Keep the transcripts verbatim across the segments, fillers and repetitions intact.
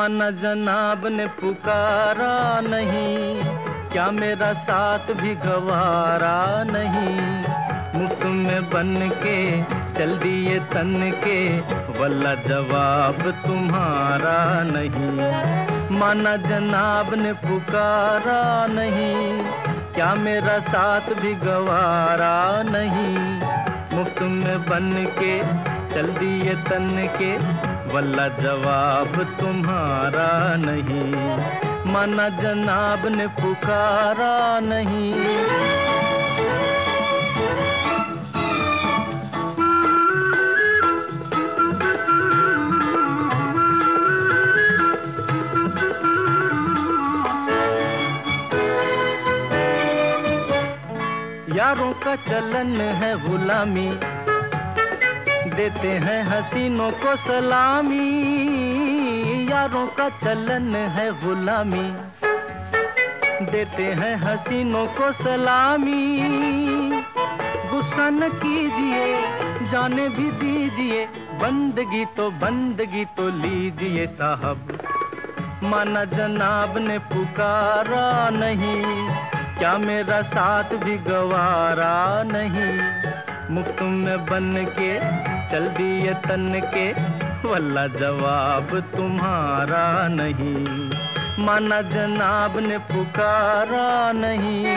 माना जनाब ने पुकारा नहीं, क्या मेरा साथ भी गवारा नहीं। मुफ्त में बन के चल दिए तन के, वल्ला जवाब तुम्हारा नहीं। माना जनाब ने पुकारा नहीं, क्या मेरा साथ भी गवारा नहीं। मुफ्त में बन के चल दिए तन के, वल्ला जवाब तुम्हारा नहीं। माना जनाब ने पुकारा नहीं। यारों का चलन है गुलामी, देते हैं हसीनों को सलामी। यारों का चलन है गुलामी, देते हैं हसीनों को सलामी। गुस्सा न कीजिए, जाने भी दीजिए, बंदगी तो बंदगी तो लीजिए साहब। माना जनाब ने पुकारा नहीं, क्या मेरा साथ भी गवारा नहीं। मुफ्त में बन के चल दिए तन के, वल्ला जवाब तुम्हारा नहीं। माना जनाब ने पुकारा नहीं।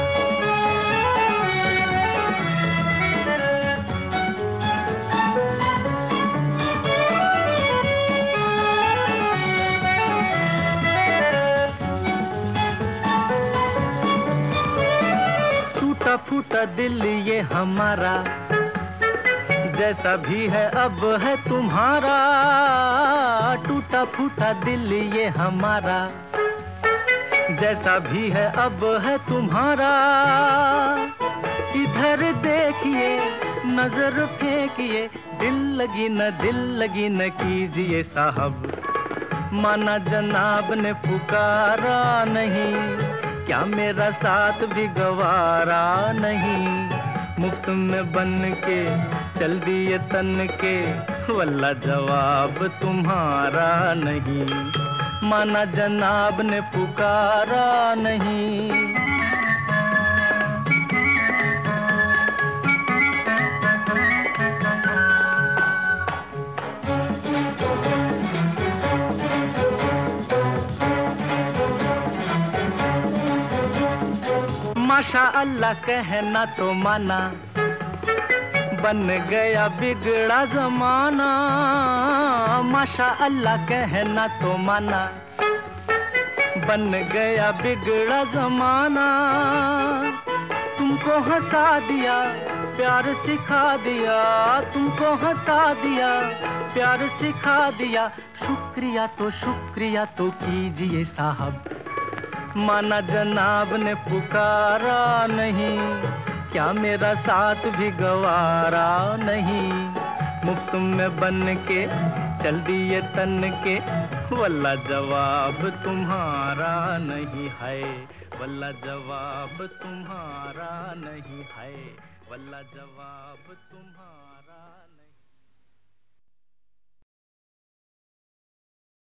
टूटा फूटा दिल ये हमारा, जैसा भी है अब है तुम्हारा। टूटा फूटा दिल ये हमारा, जैसा भी है अब है तुम्हारा। इधर देखिए, नजर फेंकिए, दिल लगी न दिल लगी न कीजिए साहब। माना जनाब ने पुकारा नहीं, क्या मेरा साथ भी गवारा नहीं। मुफ्त में बन के चल दिए तन के, वल्ला जवाब तुम्हारा नहीं। माना जनाब ने पुकारा नहीं। माशा अल्लाह कहना तो माना, बन गया बिगड़ा जमाना। माशा अल्लाह कहना तो माना, बन गया बिगड़ा जमाना। तुमको हंसा दिया, प्यार सिखा दिया, तुमको हंसा दिया, प्यार सिखा दिया। शुक्रिया तो शुक्रिया तो कीजिए साहब। माना जनाब ने पुकारा नहीं, क्या मेरा साथ भी गवारा नहीं। मुफ्त में बन के चल दिए तन के, वल्ला जवाब तुम्हारा नहीं है। वल्ला जवाब तुम्हारा नहीं है। वल्ला जवाब तुम्हारा नहीं।